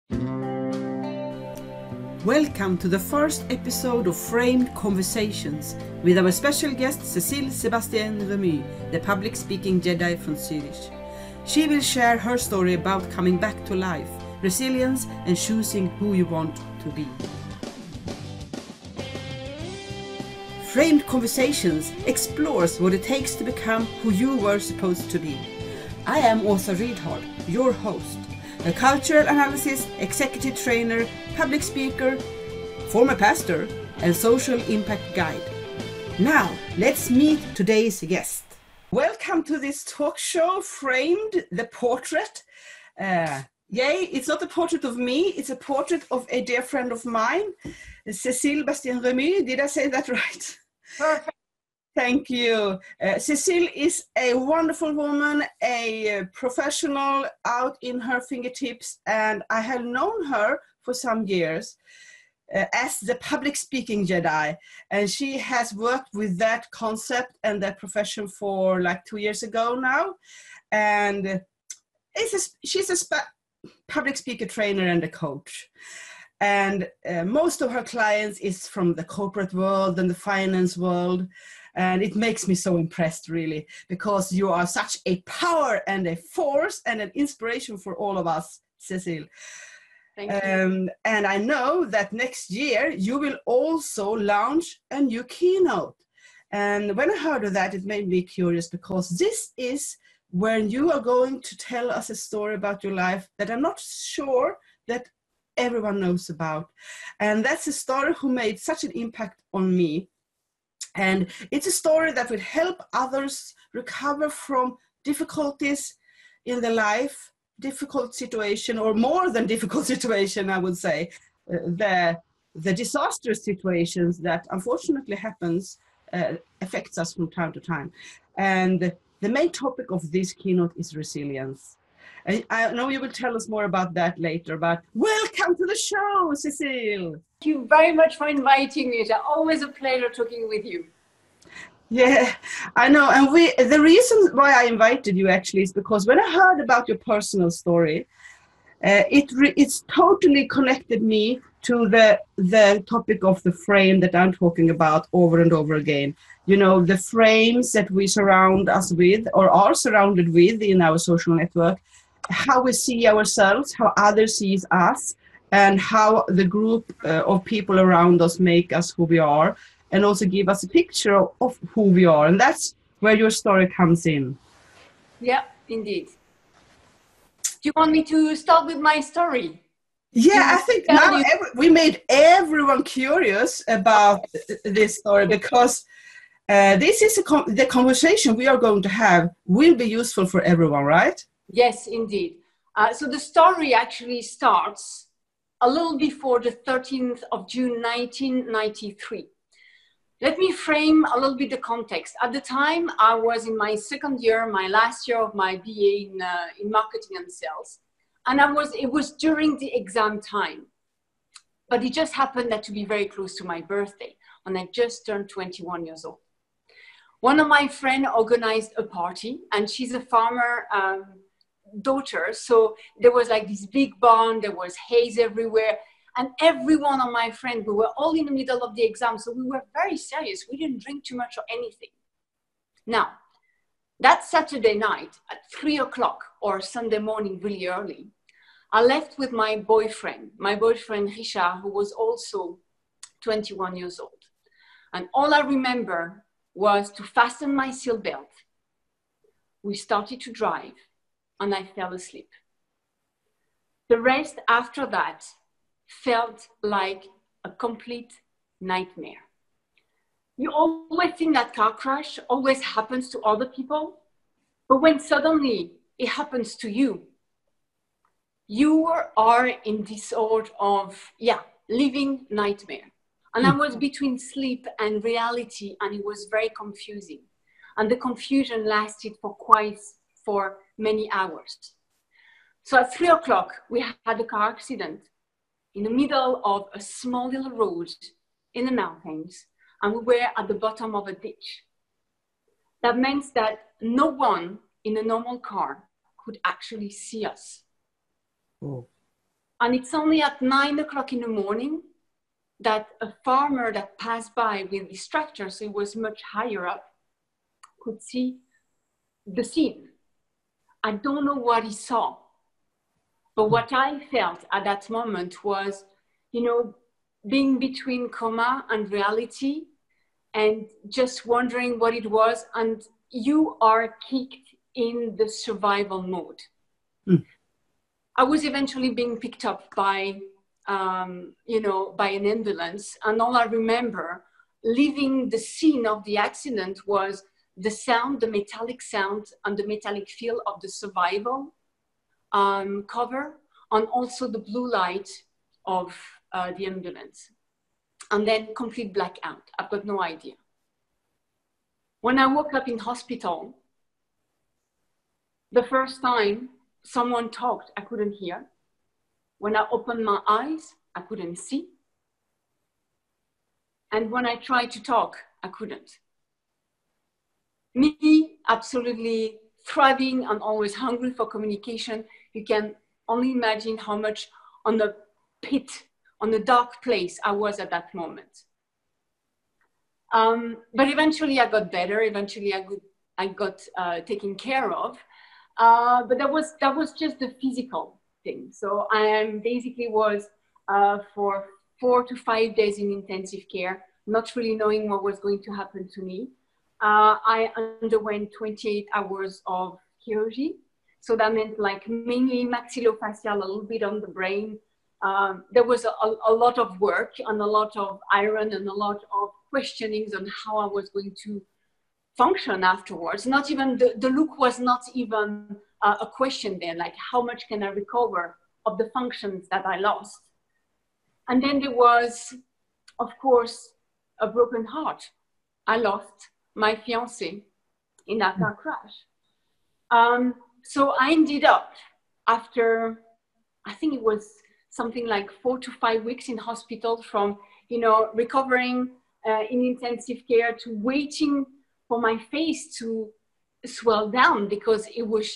Welcome to the first episode of Framed Conversations with our special guest Cécile Sébastien Remy, the public speaking Jedi from Zurich. She will share her story about coming back to life, resilience, and choosing who you want to be. Framed Conversations explores what it takes to become who you were supposed to be. I am Åsa Rydhard, your host, a cultural analyst, executive trainer, public speaker, former pastor, and social impact guide. Now, let's meet today's guest. Welcome to this talk show, Framed, the portrait. It's not a portrait of me, it's a portrait of a dear friend of mine, Cécile Bastien Remy. Did I say that right? Perfect. Thank you. Cécile is a wonderful woman, a professional out in her fingertips, and I have known her for some years as the public speaking Jedi. And she has worked with that concept and that profession for like 2 years ago now. And she's a public speaker trainer and a coach. And most of her clients is from the corporate world and the finance world. And it makes me so impressed, really, because you are such a power and a force and an inspiration for all of us, Cécile. Thank you. And I know that next year you will also launch a new keynote. And when I heard of that, it made me curious, because this is where you are going to tell us a story about your life that I'm not sure that everyone knows about. And that's a story who made such an impact on me. And it's a story that will help others recover from difficulties in their life, difficult situation, or more than difficult situation, I would say. The disastrous situations that unfortunately happens affects us from time to time. And the main topic of this keynote is resilience. I know you will tell us more about that later, but welcome to the show, Cécile. Thank you very much for inviting me. It's always a pleasure talking with you. Yeah, I know. And the reason why I invited you actually is because when I heard about your personal story, it's totally connected me to the topic of the frame that I'm talking about over and over again. You know, the frames that we surround us with or are surrounded with in our social network, how we see ourselves, how others see us, and how the group of people around us make us who we are, and also give us a picture of who we are. And that's where your story comes in. Yeah, indeed. Do you want me to start with my story? Yeah, I think now we made everyone curious about this story, because this is the conversation we are going to have will be useful for everyone, right? Yes, indeed. So the story actually starts a little before the 13th of June, 1993. Let me frame a little bit the context. At the time, I was in my second year, my last year of my BA in marketing and sales. And it was during the exam time. But it just happened that to be very close to my birthday, and I just turned 21 years old. One of my friends organized a party, and she's a farmer daughter. So there was like this big barn, there was haze everywhere. And every one of my friends, we were all in the middle of the exam. So we were very serious. We didn't drink too much or anything. Now, that Saturday night at 3 o'clock or Sunday morning, really early, I left with my boyfriend Richard, who was also 21 years old. And all I remember was to fasten my seatbelt. We started to drive and I fell asleep. The rest after that felt like a complete nightmare. You always think that car crash always happens to other people, but when suddenly it happens to you, you are in this sort of, living nightmare. And I was between sleep and reality, and it was very confusing. And the confusion lasted for many hours. So at 3 o'clock, we had a car accident in the middle of a small little road in the mountains, and we were at the bottom of a ditch. That meant that no one in a normal car could actually see us. Oh. And it's only at 9 o'clock in the morning that a farmer that passed by with his tractor, so he was much higher up, could see the scene. I don't know what he saw, but what I felt at that moment was, you know, being between coma and reality and just wondering what it was. And you are kicked in the survival mode. Mm. I was eventually being picked up by, you know, by an ambulance. And all I remember leaving the scene of the accident was the sound, the metallic sound and the metallic feel of the survival cover, and also the blue light of the ambulance. And then complete blackout. I've got no idea. When I woke up in hospital, the first time someone talked, I couldn't hear. When I opened my eyes, I couldn't see. And when I tried to talk, I couldn't. Me, absolutely thriving and always hungry for communication. You can only imagine how much on the pit, on the dark place I was at that moment. But eventually I got better. Eventually I got taken care of. But that was just the physical thing. So I basically was for 4 to 5 days in intensive care, not really knowing what was going to happen to me. I underwent 28 hours of chirurgy. So that meant like mainly maxillofacial, a little bit on the brain. There was a lot of work and a lot of iron and a lot of questionings on how I was going to function afterwards. Not even, the look was not even a question then, like how much can I recover of the functions that I lost? And then there was, of course, a broken heart. I lost my fiancé in a car crash. So I ended up after, I think it was something like 4 to 5 weeks in hospital, from, you know, recovering in intensive care to waiting for my face to swell down because it was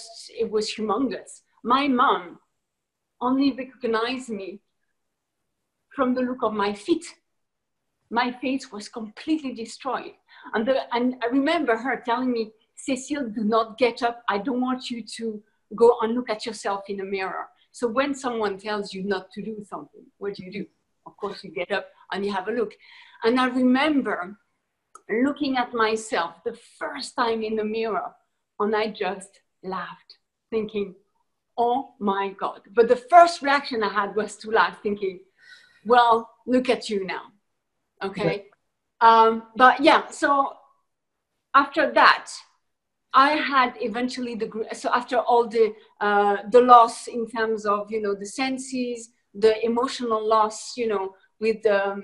humongous. My mom only recognized me from the look of my feet. My face was completely destroyed. And I remember her telling me, Cécile, do not get up. I don't want you to go and look at yourself in a mirror. So when someone tells you not to do something, what do? Of course, you get up and you have a look. And I remember looking at myself the first time in the mirror, and I just laughed, thinking, oh my God. But the first reaction I had was to laugh, thinking, well, look at you now. Okay. But yeah, so after that, I had eventually so after all the loss in terms of, you know, the senses, the emotional loss, you know, with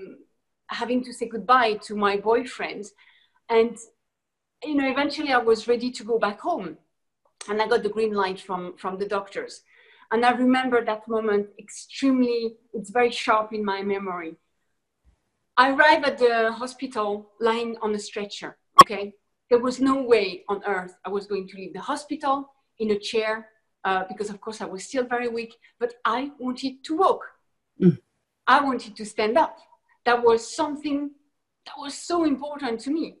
having to say goodbye to my boyfriend. And, you know, eventually I was ready to go back home, and I got the green light from the doctors. And I remember that moment extremely, it's very sharp in my memory. I arrived at the hospital lying on a stretcher, okay? There was no way on earth I was going to leave the hospital in a chair because, of course, I was still very weak, but I wanted to walk. Mm. I wanted to stand up. That was something that was so important to me.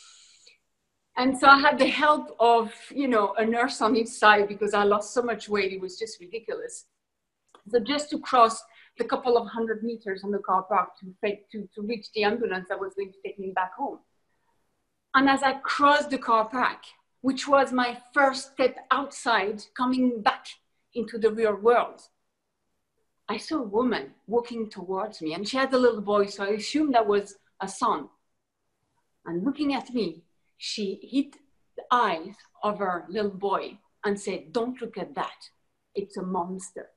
And so I had the help of, you know, a nurse on each side because I lost so much weight. It was just ridiculous. So just to cross the couple of 100 meters on the car park to reach the ambulance that was going to take me back home. And as I crossed the car park, which was my first step outside, coming back into the real world, I saw a woman walking towards me, and she had a little boy, so I assumed that was a son. And looking at me, she hit the eyes of her little boy and said, "Don't look at that. It's a monster."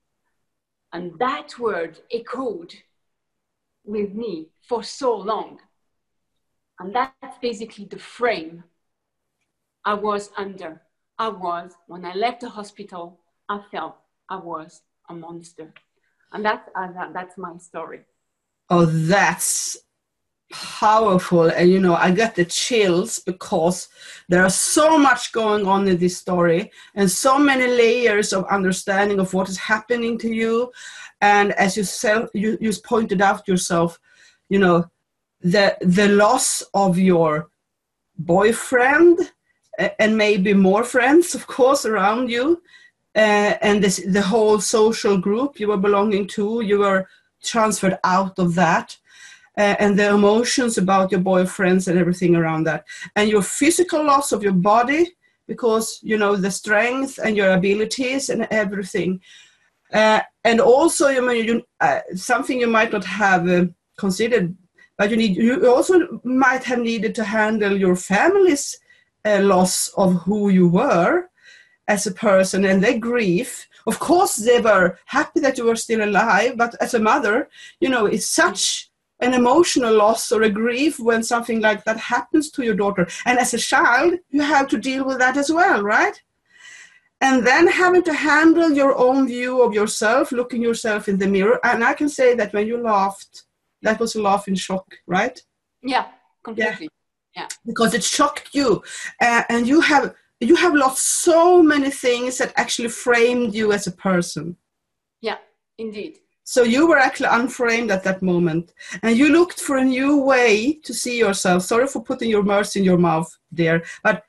And that word echoed with me for so long. And that's basically the frame I was under. When I left the hospital, I felt I was a monster. And that's my story. Oh, that's powerful. And, you know, I got the chills because there are so much going on in this story and so many layers of understanding of what is happening to you. And as you pointed out yourself, you know, the loss of your boyfriend and maybe more friends, of course, around you, and the whole social group you were belonging to, you were transferred out of that, and the emotions about your boyfriends and everything around that, and your physical loss of your body, because, you know, the strength and your abilities and everything. And also, something you might not have considered, but you also might have needed to handle your family's loss of who you were as a person and their grief. Of course, they were happy that you were still alive, but as a mother, you know, it's such an emotional loss or a grief when something like that happens to your daughter. And as a child, you have to deal with that as well, right? And then having to handle your own view of yourself, looking yourself in the mirror. And I can say that when you laughed, that was a laugh in shock, right? Yeah, completely. Yeah. Because it shocked you. And you have lost so many things that actually framed you as a person. Yeah, indeed. So you were actually unframed at that moment. And you looked for a new way to see yourself. Sorry for putting your words in your mouth, dear. But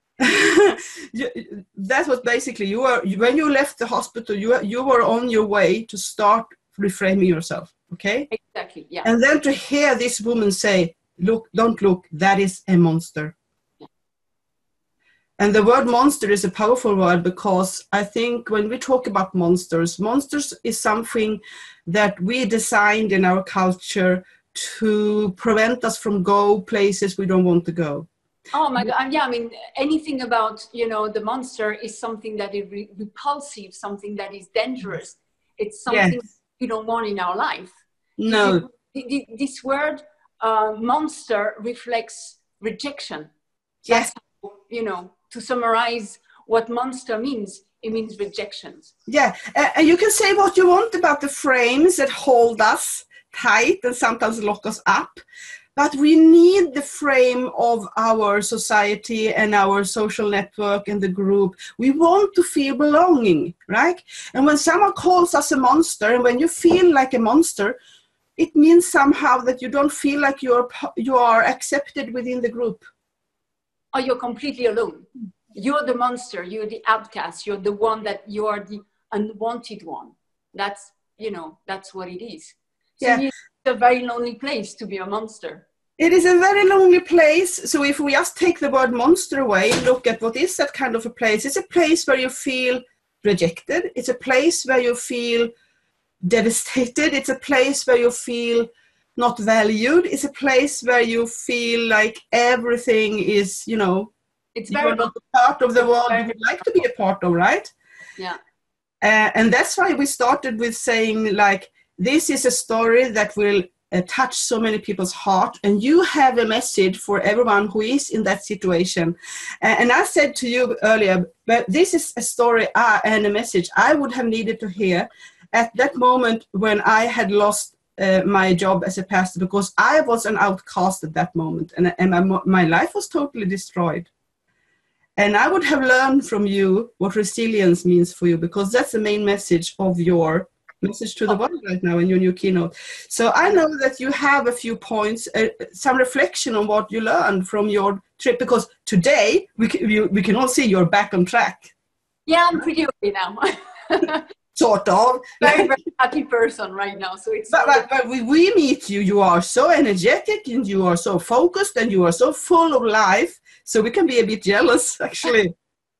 that was basically, when you left the hospital, you were on your way to start reframing yourself. Okay? Exactly, yeah. And then to hear this woman say, look, don't look, that is a monster. Yeah. And the word monster is a powerful word, because I think when we talk about monsters is something that we designed in our culture to prevent us from go places we don't want to go. Oh my God, yeah, I mean, anything about, you know, the monster is something that is repulsive, something that is dangerous. It's something we don't want in our life. No. This word monster reflects rejection. Yes. How, you know, to summarize what monster means, it means rejections. Yeah, and you can say what you want about the frames that hold us tight and sometimes lock us up, but we need the frame of our society and our social network and the group. We want to feel belonging, right? And when someone calls us a monster, and when you feel like a monster, it means somehow that you don't feel like you are accepted within the group. Or you're completely alone. You're the monster, you're the outcast, you're the one that you are the unwanted one. That's, you know, that's what it is. So yeah. It's a very lonely place to be a monster. It is a very lonely place. So if we just take the word monster away and look at what is that kind of a place, it's a place where you feel rejected. It's a place where you feel devastated. It's a place where you feel not valued. It's a place where you feel like everything is, you know, it's very not a part of the world you would like to be a part of, right? Yeah. And that's why we started with saying, like, this is a story that will touch so many people's heart, and you have a message for everyone who is in that situation. And I said to you earlier, but this is a story and a message I would have needed to hear at that moment when I had lost my job as a pastor, because I was an outcast at that moment, and my life was totally destroyed. And I would have learned from you what resilience means for you, because that's the main message of your message to the world right now in your new keynote. So I know that you have a few points, some reflection on what you learned from your trip, because today we can all see you're back on track. Yeah, I'm pretty okay now. Sort of. Very, very happy person right now. So it's. But we meet you. You are so energetic, and you are so focused, and you are so full of life. So we can be a bit jealous, actually.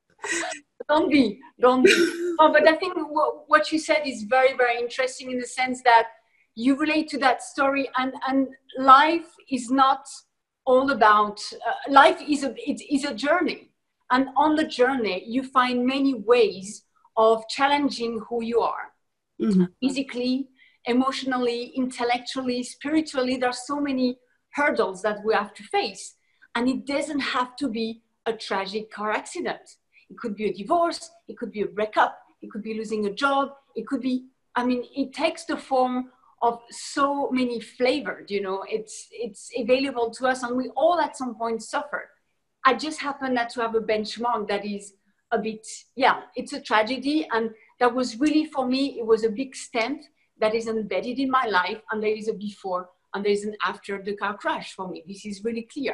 Don't be. Oh, but I think what you said is very, very interesting in the sense that you relate to that story, and life is not all about. Life is a journey, and on the journey you find many ways of challenging who you are, physically, emotionally, intellectually, spiritually. There are so many hurdles that we have to face, and it doesn't have to be a tragic car accident. It could be a divorce, it could be a breakup, it could be losing a job, it could be, I mean, it takes the form of so many flavored, you know, it's available to us, and we all at some point suffer. I just happen not to have a benchmark that is a bit, yeah, it's a tragedy. And that was really, for me, it was a big stamp that is embedded in my life. And there is a before and there is an after the car crash for me. This is really clear.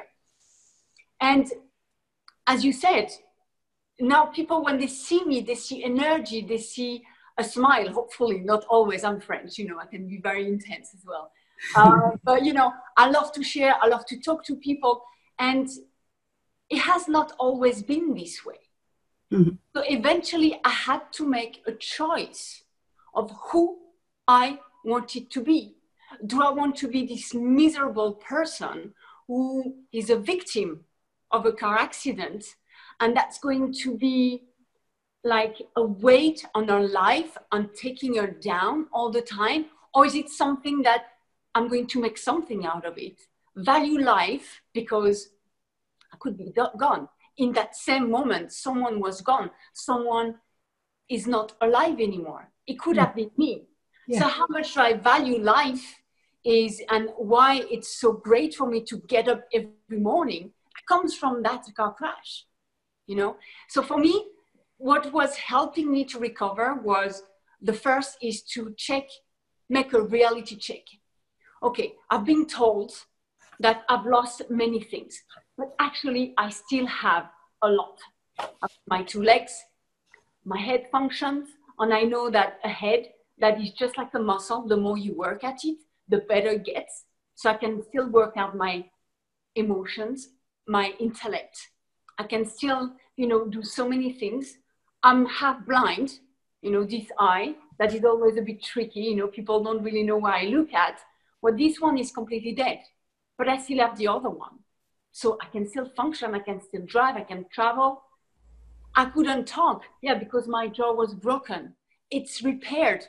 And as you said, now people, when they see me, they see energy, they see a smile, hopefully, not always. I'm French, you know, I can be very intense as well. But, you know, I love to share, I love to talk to people. And it has not always been this way. Mm-hmm. So eventually I had to make a choice of who I wanted to be. Do I want to be this miserable person who is a victim of a car accident, and that's going to be like a weight on her life and taking her down all the time? Or is it something that I'm going to make something out of it? Value life, because I could be gone. In that same moment, someone was gone. Someone is not alive anymore. It could have been me. Yeah. So how much I value life is, and why it's so great for me to get up every morning, comes from that car crash, you know? So for me, what was helping me to recover was, the first is to make a reality check. Okay, I've been told that I've lost many things, but actually I still have a lot. My 2 legs, my head functions, and I know that a head that is just like a muscle, the more you work at it, the better it gets. So I can still work out my emotions, my intellect. I can still, you know, do so many things. I'm half blind, you know, this eye, that is always a bit tricky, you know, people don't really know where I look at. Well, this one is completely dead, but I still have the other one. So I can still function, I can still drive, I can travel. I couldn't talk, yeah, because my jaw was broken. It's repaired.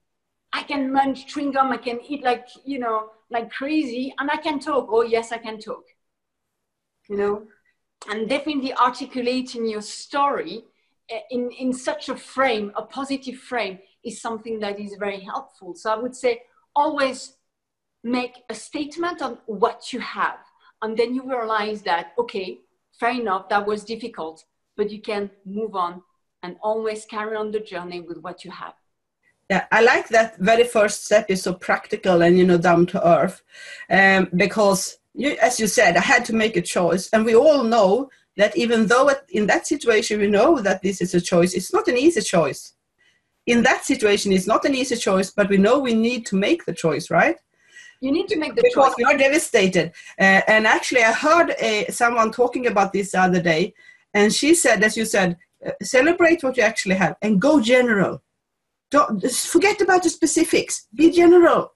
I can munch chewing gum, I can eat like, you know, like crazy, and I can talk. Oh yes, I can talk, you know. And definitely articulating your story in such a frame, a positive frame, is something that is very helpful. So I would say always make a statement on what you have. And then you realize that, okay, fair enough, that was difficult, but you can move on and always carry on the journey with what you have. Yeah, I like that very first step is so practical and, you know, down to earth. Because, as you said, I had to make a choice. And we all know that even though in that situation we know that this is a choice, it's not an easy choice. In that situation, it's not an easy choice, but we know we need to make the choice, right? You need to make the choice. Because we are devastated. And actually, I heard someone talking about this the other day, and she said, as you said, celebrate what you actually have and go general. Don't forget about the specifics. Be general.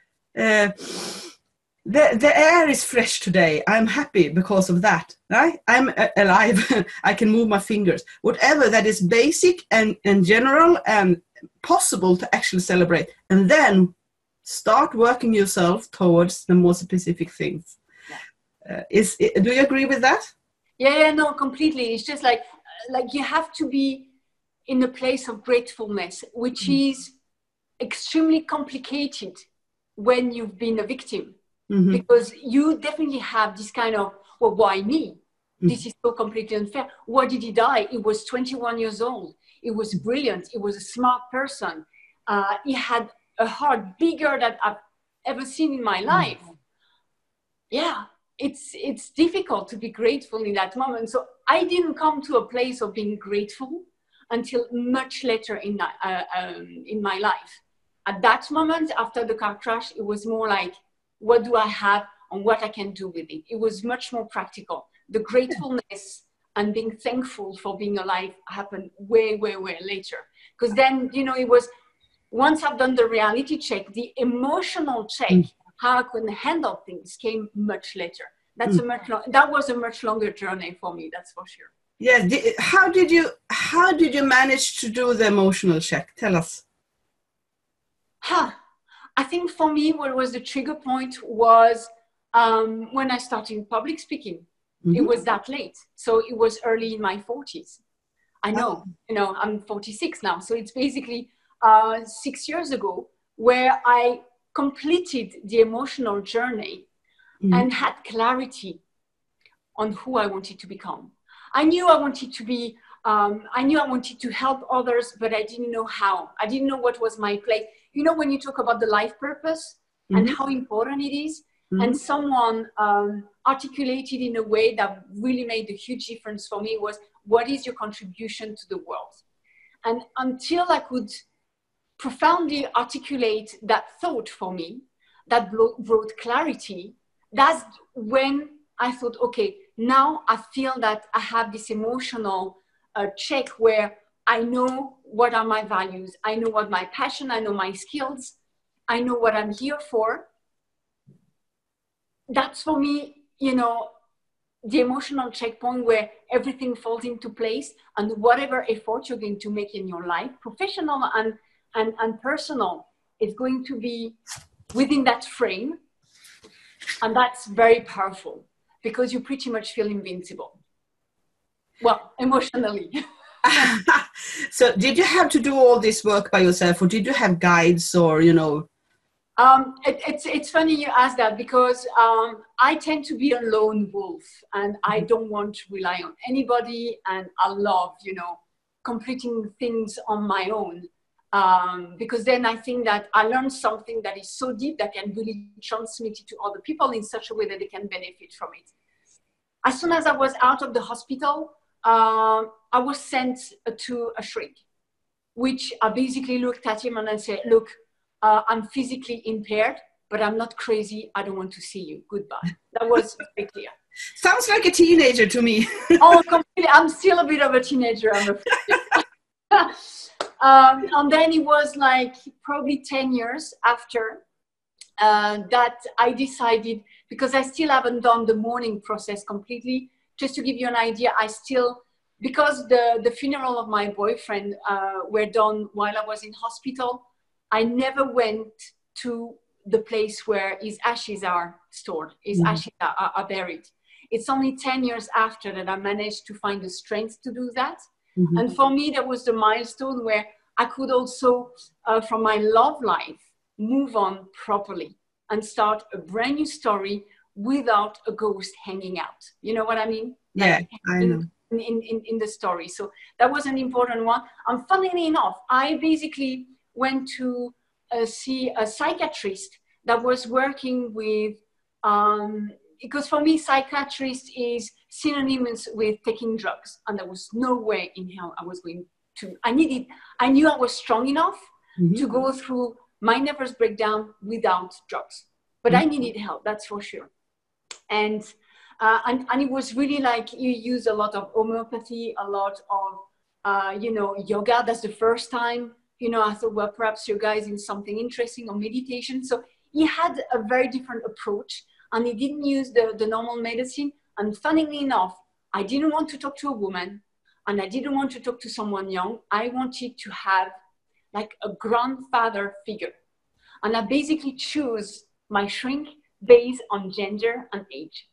The air is fresh today. I'm happy because of that. Right? I'm alive. I can move my fingers. Whatever that is basic and general and possible to actually celebrate. And then start working yourself towards the more specific things. Do you agree with that? Yeah, no, completely. It's just like you have to be in a place of gratefulness, which is extremely complicated when you've been a victim. Mm-hmm. Because you definitely have this kind of, well, why me? Mm-hmm. This is so completely unfair. Why did he die? He was 21 years old. He was brilliant. He was a smart person. He had a heart bigger than I've ever seen in my life. Mm-hmm. Yeah, it's difficult to be grateful in that moment. So I didn't come to a place of being grateful until much later in my life. At that moment, after the car crash, it was more like, what do I have and what I can do with it? It was much more practical. The gratefulness and being thankful for being alive happened way, way, way later. Because then, you know, it was, once I've done the reality check, the emotional check, how I could handle things, came much later. That was a much longer journey for me, that's for sure. Yeah. How did you manage to do the emotional check? Tell us. I think for me, what was the trigger point was when I started public speaking. Mm-hmm. It was that late. So it was early in my 40s. I know, you know, I'm 46 now. So it's basically 6 years ago where I completed the emotional journey and had clarity on who I wanted to become. I knew I wanted to be, I knew I wanted to help others, but I didn't know how. I didn't know what was my place. You know, when you talk about the life purpose and how important it is, and someone articulated in a way that really made a huge difference for me was, what is your contribution to the world? And until I could profoundly articulate that thought for me, that brought clarity, that's when I thought, okay, now I feel that I have this emotional check where I know what are my values, I know what my passion, I know my skills, I know what I'm here for. That's for me, you know, the emotional checkpoint where everything falls into place, and whatever effort you're going to make in your life, professional and personal, is going to be within that frame. And that's very powerful because you pretty much feel invincible. Well, emotionally. So did you have to do all this work by yourself, or did you have guides, or, you know? It's funny you ask that, because I tend to be a lone wolf and I don't want to rely on anybody, and I love, you know, completing things on my own, because then I think that I learned something that is so deep that can really transmit it to other people in such a way that they can benefit from it. As soon as I was out of the hospital, I was sent to a shrink, which I basically looked at him and I said, look, I'm physically impaired, but I'm not crazy. I don't want to see you. Goodbye. That was very clear. Sounds like a teenager to me. Oh, completely. I'm still a bit of a teenager, I'm afraid. And then it was like probably 10 years after that I decided, because I still haven't done the mourning process completely. Just to give you an idea, I still, because the funeral of my boyfriend were done while I was in hospital, I never went to the place where his ashes are stored, his ashes are buried. It's only 10 years after that I managed to find the strength to do that. And for me, that was the milestone where I could also, from my love life, move on properly and start a brand new story without a ghost hanging out. You know what I mean? Yeah, like I know. In the story. So that was an important one. And funnily enough, I basically went to see a psychiatrist that was working with, because for me, psychiatrist is synonymous with taking drugs. And there was no way in hell I was going to, I knew I was strong enough to go through my nervous breakdown without drugs. But I needed help, that's for sure. And it was really like, you use a lot of homeopathy, a lot of, you know, yoga. That's the first time, you know, I thought, well, perhaps yoga is in something interesting, or meditation. So he had a very different approach, and he didn't use the normal medicine. And funnily enough, I didn't want to talk to a woman, and I didn't want to talk to someone young. I wanted to have like a grandfather figure. And I basically choose my shrink based on gender and age.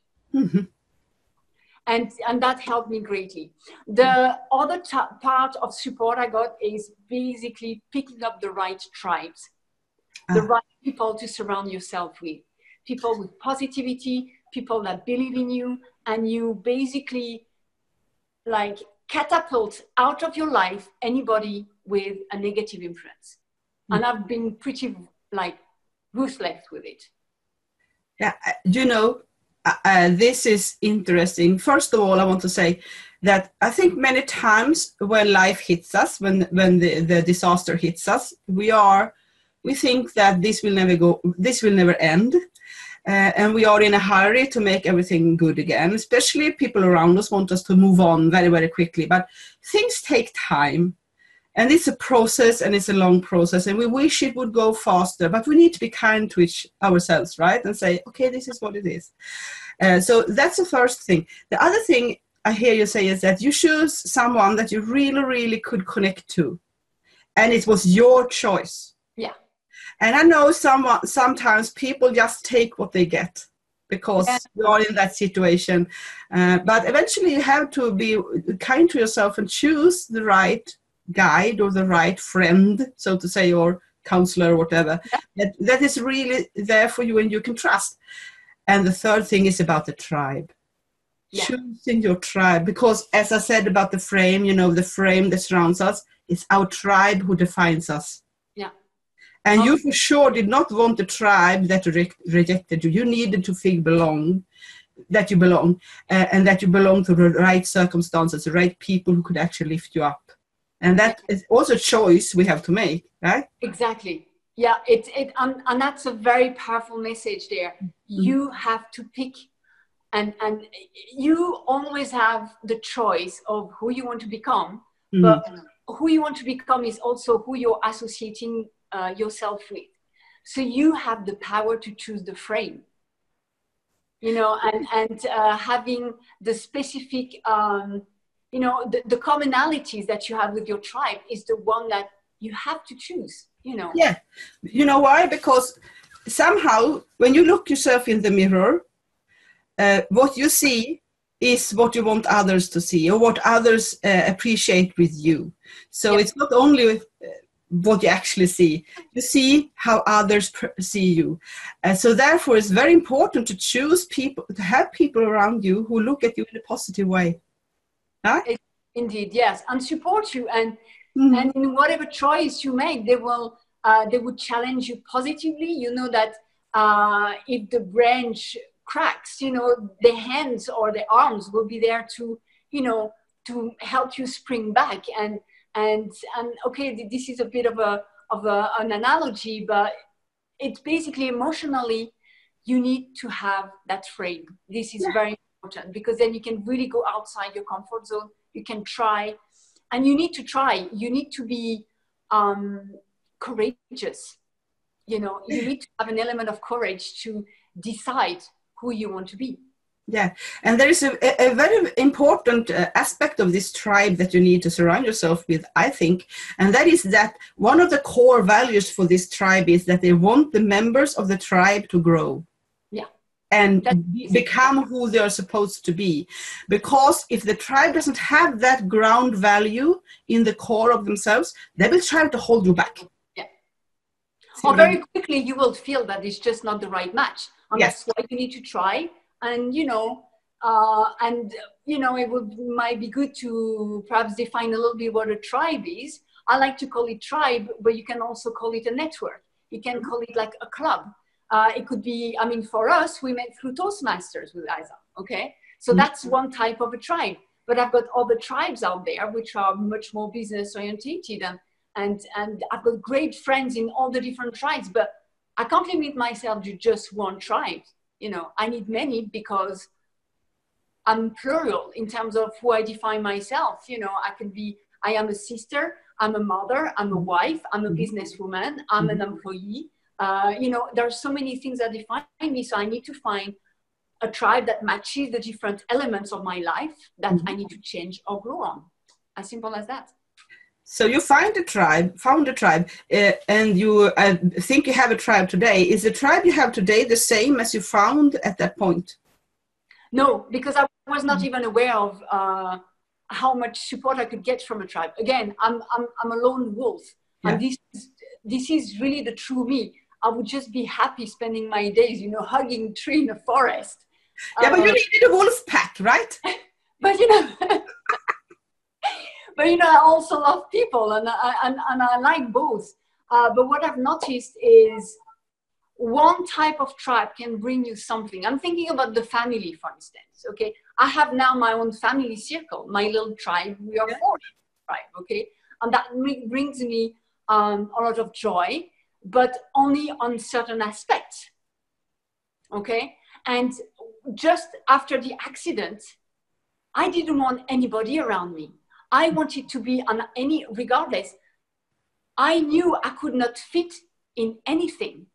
And that helped me greatly. The other part of support I got is basically picking up the right tribes, the right people to surround yourself with, people with positivity, people that believe in you, and you basically like catapult out of your life anybody with a negative influence. And I've been pretty like ruthless with it. Yeah, you know, this is interesting. First of all, I want to say that I think many times when life hits us, when the disaster hits us, we think that this will never end. And we are in a hurry to make everything good again. Especially people around us want us to move on very, very quickly. But things take time. And it's a process, and it's a long process, and we wish it would go faster, but we need to be kind to ourselves, right? And say, okay, this is what it is. So that's the first thing. The other thing I hear you say is that you choose someone that you really, really could connect to. And it was your choice. Yeah. And I know sometimes people just take what they get because you are in that situation. But eventually you have to be kind to yourself and choose the right guide or the right friend, so to say, or counselor or whatever, that is really there for you and you can trust. And the third thing is about the tribe. Yeah. Choosing your tribe, because as I said about the frame, you know, the frame that surrounds us, it's our tribe who defines us. Yeah. And you for sure did not want a tribe that rejected you. You needed to feel that you belong, and that you belong to the right circumstances, the right people who could actually lift you up. And that is also a choice we have to make, right? Exactly. Yeah, and that's a very powerful message there. Mm-hmm. You have to pick, and you always have the choice of who you want to become, mm-hmm. but who you want to become is also who you're associating yourself with. So you have the power to choose the frame, you know, and having the specific, you know, the commonalities that you have with your tribe is the one that you have to choose, you know. Yeah. You know why? Because somehow when you look yourself in the mirror, what you see is what you want others to see, or what others appreciate with you. So it's not only what you actually see, you see how others see you. So therefore it's very important to choose people, to have people around you who look at you in a positive way. Huh? Indeed, yes, and support you, and and in whatever choice you make, they would challenge you positively. You know that if the branch cracks, you know, the hands or the arms will be there to, you know, to help you spring back. And okay, this is a bit of an analogy, but it's basically emotionally, you need to have that frame. This is very important, because then you can really go outside your comfort zone. You can try, and you need to try. You need to be courageous. You know, you need to have an element of courage to decide who you want to be. Yeah, and there is a very important aspect of this tribe that you need to surround yourself with, I think, and that is that one of the core values for this tribe is that they want the members of the tribe to grow. Yeah. And become who they are supposed to be. Because if the tribe doesn't have that ground value in the core of themselves, they will try to hold you back. Yeah. Or very quickly you will feel that it's just not the right match. And that's why you need to try. And, you know, it might be good to perhaps define a little bit what a tribe is. I like to call it tribe, but you can also call it a network. You can call it like a club. It could be, I mean, for us, we met through Toastmasters with Isa, okay? So that's one type of a tribe. But I've got other tribes out there which are much more business orientated, and I've got great friends in all the different tribes, but I can't limit myself to just one tribe. You know, I need many, because I'm plural in terms of who I define myself. You know, I am a sister, I'm a mother, I'm a wife, I'm a businesswoman, I'm an employee. You know, there are so many things that define me. So I need to find a tribe that matches the different elements of my life that I need to change or grow on. As simple as that. So you found a tribe, and you think you have a tribe today. Is the tribe you have today the same as you found at that point? No, because I was not even aware of how much support I could get from a tribe. Again, I'm a lone wolf, and this is really the true me. I would just be happy spending my days, you know, hugging a tree in a forest. Yeah, but you needed a wolf pack, right? But you know. But, you know, I also love people, and I like both. But what I've noticed is one type of tribe can bring you something. I'm thinking about the family, for instance, okay? I have now my own family circle, my little tribe. We are 4 tribe, okay? And that brings me a lot of joy, but only on certain aspects, okay? And just after the accident, I didn't want anybody around me. I wanted to be on regardless. I knew I could not fit in anything.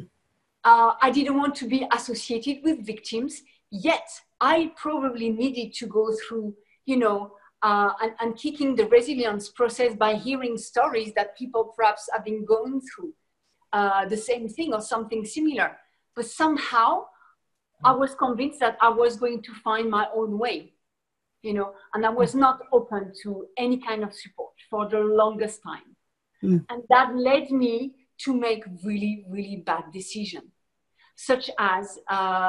I didn't want to be associated with victims, yet I probably needed to go through, you know, and kicking the resilience process by hearing stories that people perhaps have been going through the same thing or something similar. But somehow I was convinced that I was going to find my own way, you know, and I was not open to any kind of support for the longest time. And that led me to make really, really bad decisions, such as,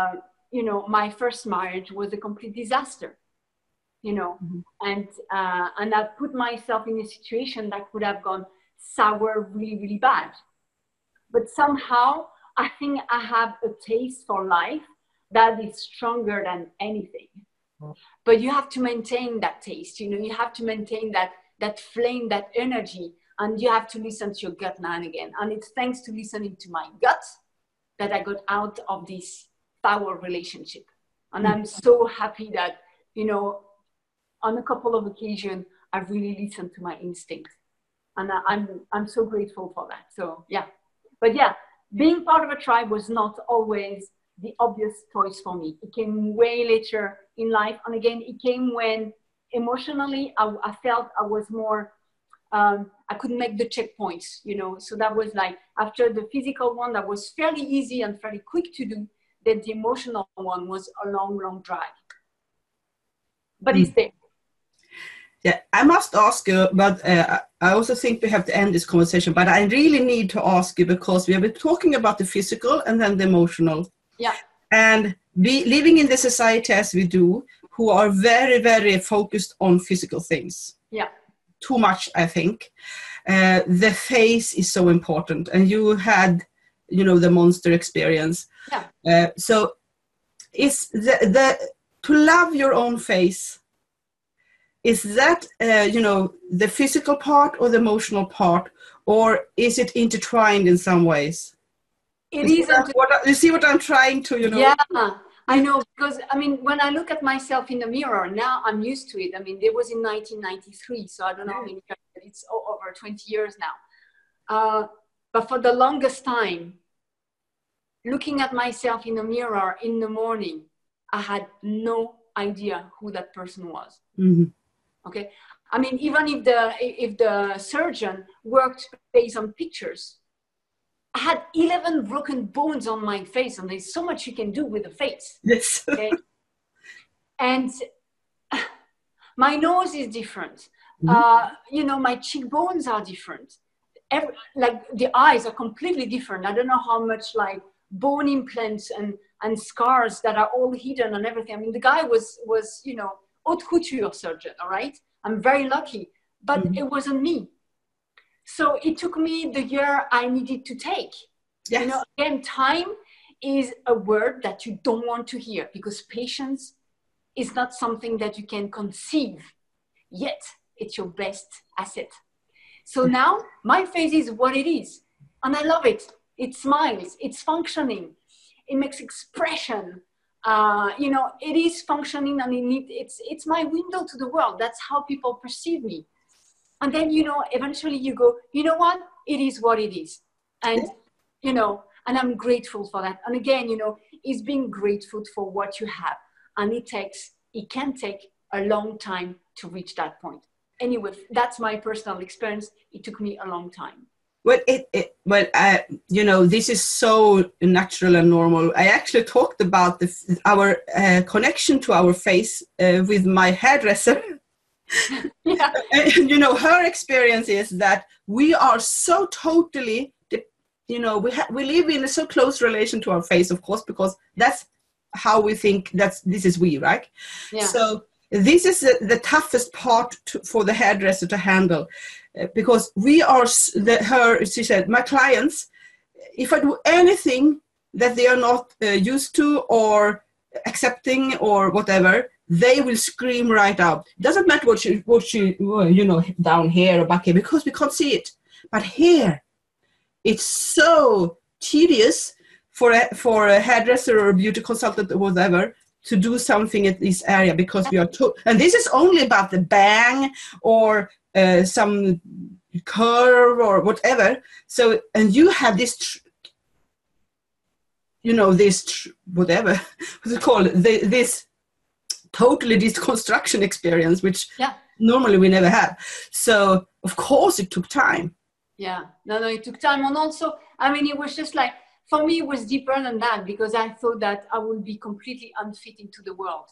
my first marriage was a complete disaster, Mm-hmm. and I put myself in a situation that could have gone sour really, really bad. But somehow I think I have a taste for life that is stronger than anything. But you have to maintain that taste, you have to maintain that flame, that energy, and you have to listen to your gut now and again. And it's thanks to listening to my gut that I got out of this power relationship. And I'm so happy that, on a couple of occasions, I've really listened to my instinct. And I'm so grateful for that. So yeah, but yeah, being part of a tribe was not always the obvious choice for me. It came way later in life. And again, it came when emotionally I felt I was more, I could make the checkpoints, So that was like, after the physical one, that was fairly easy and fairly quick to do. Then the emotional one was a long, long drive. But it's there. Yeah, I must ask you, but I also think we have to end this conversation, but I really need to ask you because we have been talking about the physical and then the emotional. Yeah. And living in the society as we do, who are very, very focused on physical things. Yeah. Too much, I think. The face is so important. And you had, the monster experience. Yeah. So it's to love your own face. Is that, the physical part or the emotional part, or is it intertwined in some ways? It is. You see what I'm trying to, Yeah, I know, because, when I look at myself in the mirror, now I'm used to it. It was in 1993, so I don't know how many years, it's over 20 years now. But for the longest time, looking at myself in the mirror in the morning, I had no idea who that person was. Mm-hmm. Okay, even if the surgeon worked based on pictures, I had 11 broken bones on my face, and there's so much you can do with the face. Yes. Okay? And my nose is different. Mm-hmm. My cheekbones are different. Like the eyes are completely different. I don't know how much like bone implants and scars that are all hidden and everything. The guy was haute couture surgeon, all right? I'm very lucky, but Mm-hmm. it wasn't me. So it took me the year I needed to take. Yes. Again, time is a word that you don't want to hear because patience is not something that you can conceive, yet it's your best asset. So now my face is what it is, and I love it. It smiles, it's functioning, it makes expression. It is functioning, and it's my window to the world. That's how people perceive me. And then, eventually you go, you know what? It is what it is. And, and I'm grateful for that. And again, it's being grateful for what you have. And it can take a long time to reach that point. Anyway, that's my personal experience. It took me a long time. Well, this is so natural and normal. I actually talked about our connection to our face with my hairdresser. Yeah. And, her experience is that we are so totally, we live in a so close relation to our face, of course, because that's how we think this is we, right? Yeah. So this is the toughest part for the hairdresser to handle. Because we are she said, my clients, if I do anything that they are not used to or accepting or whatever, they will scream right out. Doesn't matter what she down here or back here, because we can't see it. But here, it's so tedious for a hairdresser or a beauty consultant or whatever to do something in this area, because we are and this is only about the bang or some curve or whatever. So, and you have this, whatever, what's it called? This totally deconstruction experience, which normally we never have. So, of course, it took time. Yeah, no, it took time. And also, it was just like, for me, it was deeper than that, because I thought that I would be completely unfit into the world.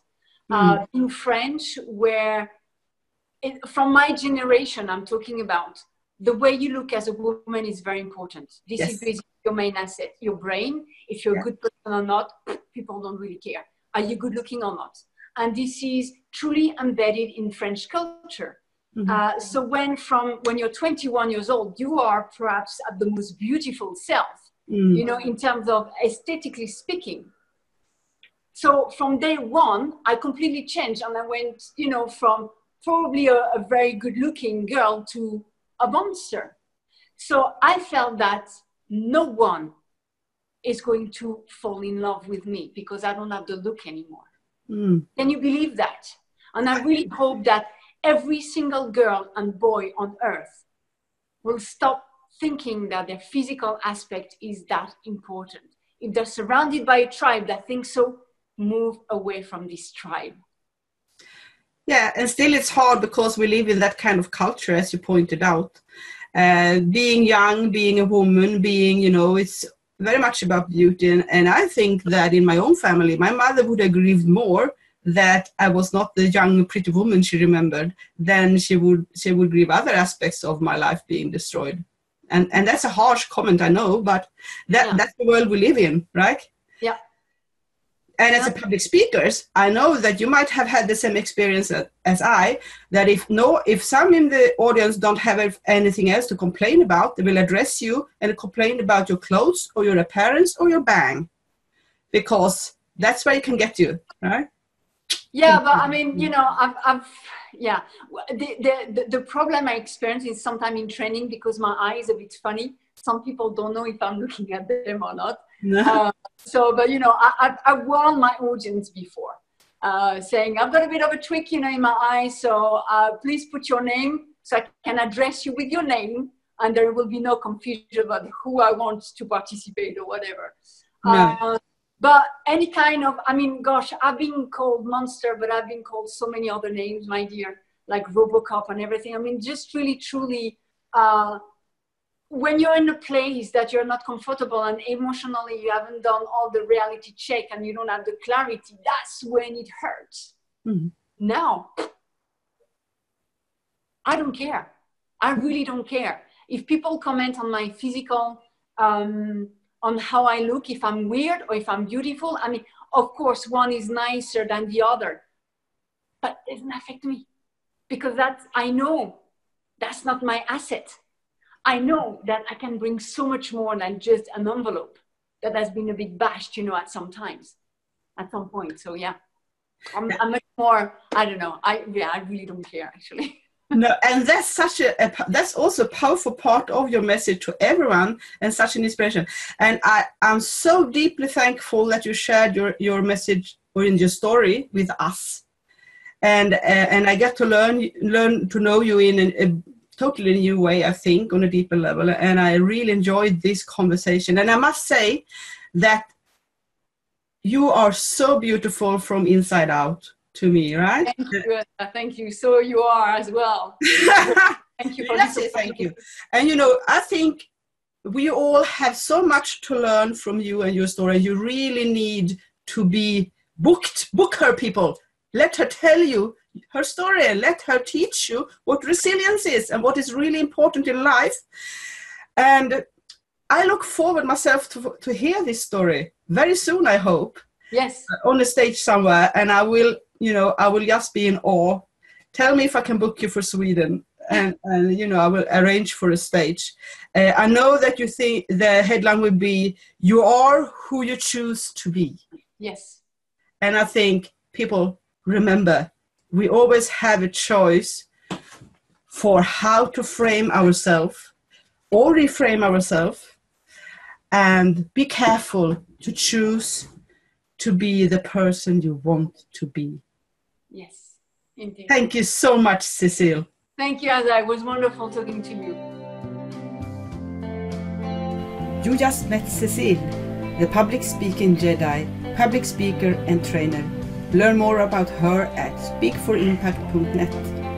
In French, where from my generation, I'm talking about, the way you look as a woman is very important. This Yes. is basically your main asset, your brain. If you're a good person or not, people don't really care. Are you good looking or not? And this is truly embedded in French culture. Mm-hmm. So when you're 21 years old, you are perhaps at the most beautiful self, you know, in terms of aesthetically speaking. So from day one, I completely changed, and I went, you know, from probably a very good looking girl to a monster. So I felt that no one is going to fall in love with me because I don't have the look anymore. Can you believe that? And I really hope that every single girl and boy on earth will stop thinking that their physical aspect is that important. If they're surrounded by a tribe that thinks so, move away from this tribe. Yeah, and still it's hard because we live in that kind of culture, as you pointed out. Being young, being a woman, being, you know, it's very much about beauty. And I think that in my own family, my mother would have grieved more that I was not the young, pretty woman she remembered than she would grieve other aspects of my life being destroyed. And that's a harsh comment, I know, but that's the world we live in, right? Yeah. And as a public speaker, I know that you might have had the same experience as I, that if some in the audience don't have anything else to complain about, they will address you and complain about your clothes or your appearance or your bang, because that's where you can get you, right? Yeah, but I mean, you know, the problem I experience is sometimes in training because my eye is a bit funny. Some people don't know if I'm looking at them or not. No. But you know, I've warned my audience before, saying I've got a bit of a trick, you know, in my eye. So please put your name so I can address you with your name, and there will be no confusion about who I want to participate or whatever. No. But any kind of, I mean, gosh, I've been called monster, but I've been called so many other names, my dear, like Robocop and everything. I mean, just really, truly, when you're in a place that you're not comfortable and emotionally you haven't done all the reality check and you don't have the clarity, that's when it hurts. Mm-hmm. Now, I don't care. I really don't care. If people comment on my physical, on how I look, if I'm weird or if I'm beautiful, I mean, of course, one is nicer than the other, but it doesn't affect me because I know that's not my asset. I know that I can bring so much more than just an envelope that has been a bit bashed, you know, at some point. So yeah, I'm much more, I don't know. I really don't care actually. No, and that's that's also a powerful part of your message to everyone and such an inspiration. And I'm so deeply thankful that you shared your message or in your story with us. And I get to learn to know you in a totally new way, I think, on a deeper level. And I really enjoyed this conversation. And I must say that you are so beautiful from inside out to me, right? Thank you. So you are as well. Thank you for this. Thank you. And you know, I think we all have so much to learn from you and your story. You really need to be booked. Book her, people. Let her tell you her story. Let her teach you what resilience is and what is really important in life. And I look forward myself to hear this story very soon, I hope. Yes. On a stage somewhere, and I will just be in awe. Tell me if I can book you for Sweden, and you know, I will arrange for a stage. I know that you think the headline will be, "You are who you choose to be." Yes. And I think people remember, we always have a choice for how to frame ourselves or reframe ourselves, and be careful to choose to be the person you want to be. Yes, indeed. Thank you so much, Cecile. Thank you, Azza. It was wonderful talking to you. You just met Cecile, the public speaking Jedi, public speaker and trainer. Learn more about her at speakforimpact.net.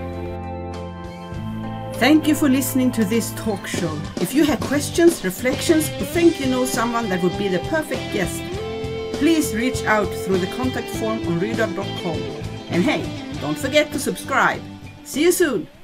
Thank you for listening to this talk show. If you have questions, reflections, or think you know someone that would be the perfect guest, please reach out through the contact form on rydal.com. And hey, don't forget to subscribe. See you soon!